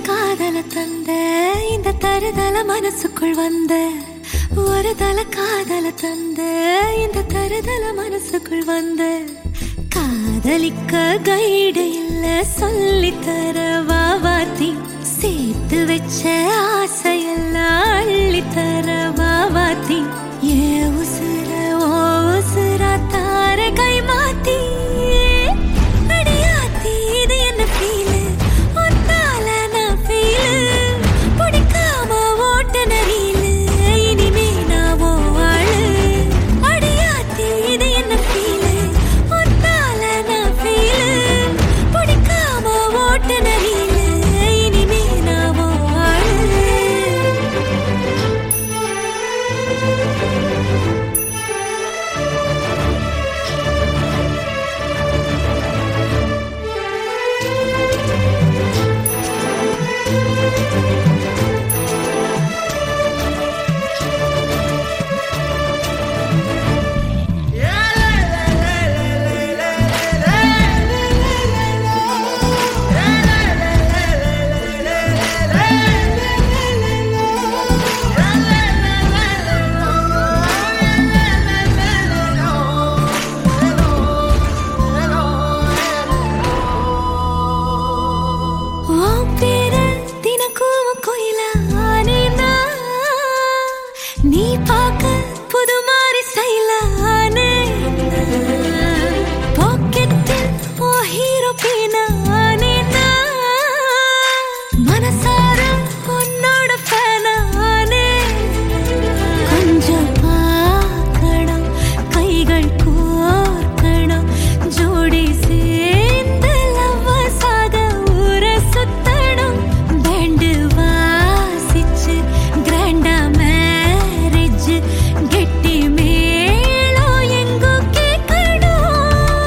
காதல தந்த இந்த தருதல மனசுக்குள் வந்த ஒரு தல காதல தந்த இந்த தருதல மனசுக்குள் வந்த காதலிக்க கைடு இல்ல சொல்லித்தர வாவாத்தி சேர்த்து வச்ச ஆசையெல்லாம் அள்ளித்தர வாவாத்தி ஏ உசுர ஓ உசுரா தார கை மாத்தி அடியாத்தி இது என்ன ஃபீலு ஒன்னால நான் ஃபீலு பிடிக்காம ஓட்ட நரீலு இனிமே நான் ஓ ஆளு அடியாத்தி இது என்ன ஃபீலு ஒன்னால நான் ஃபீலு பிடிக்காம ஓட்ட நரீலு இனிமே நான் ஓ ஆளு நீ பாக்க புது மாறி ஸ்டைலானே பாக்கெட்டில் ஓ ஹீரோ பீனானே மனசார உன்னோட ஃபேனானே கொஞ்சம் பார்க்கணும் கைகள் கோர்க்கணும் ஜோடி சேர்ந்து லவ்வசாக ஊர சுத்தணும் பேண்டு வாசிச்சு கிராண்டா கெட்டி மேளம் எங்கோ கேட்கணும்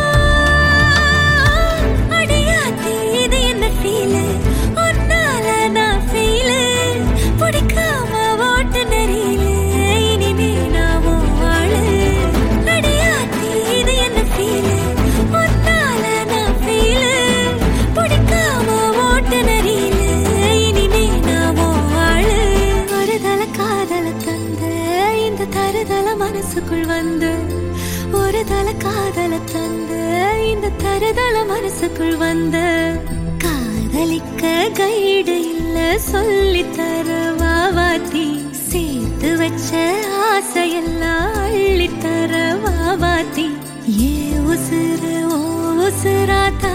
அடியாத்தி இது என்ன ஃபீலு ஒன்னால நான் ஃபீலு பிடிக்காம ஓட்டு நரீலு இனிமே நான் ஓ ஆளு அடியாத்தி இது என்ன ஃபீலு ஒன்னால நான் ஃபீலு பிடிக்காம ஓட்டு நரீலு இனிமே நான் ஓ ஆளு ஒரு தல காதல தந்த இந்த தருதல மனசுக்குள் வந்து ஒரு தல காதல தந்த இந்த தருதல மனசுக்குள் வந்து காதலிக்க கைடு இல்ல சொல்லித்தர வாவாத்தி சேர்த்து வச்ச ஆசையெல்லாம் அள்ளித்தர வாவாத்தி ஏ உசுர ஓ உசுரா